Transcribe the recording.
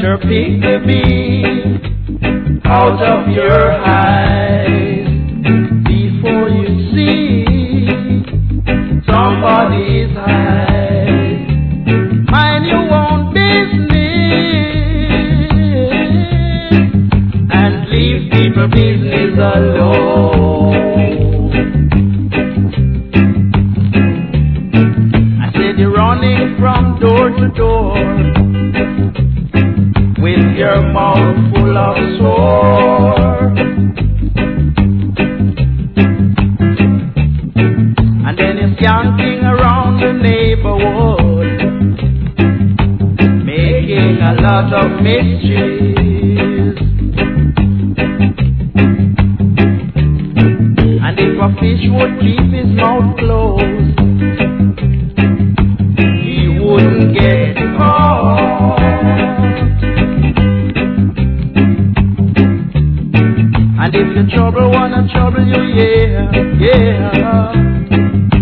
better pick the beam out of your eyes before you see somebody's eyes. Mind your own business and leave people business alone. I said you're running from door to door with your mouth full of sore, and then you're skanking around the neighborhood, making a lot of mischief. And if a fish would keep his mouth closed, he wouldn't get caught. And if the trouble wanna trouble you, yeah, yeah,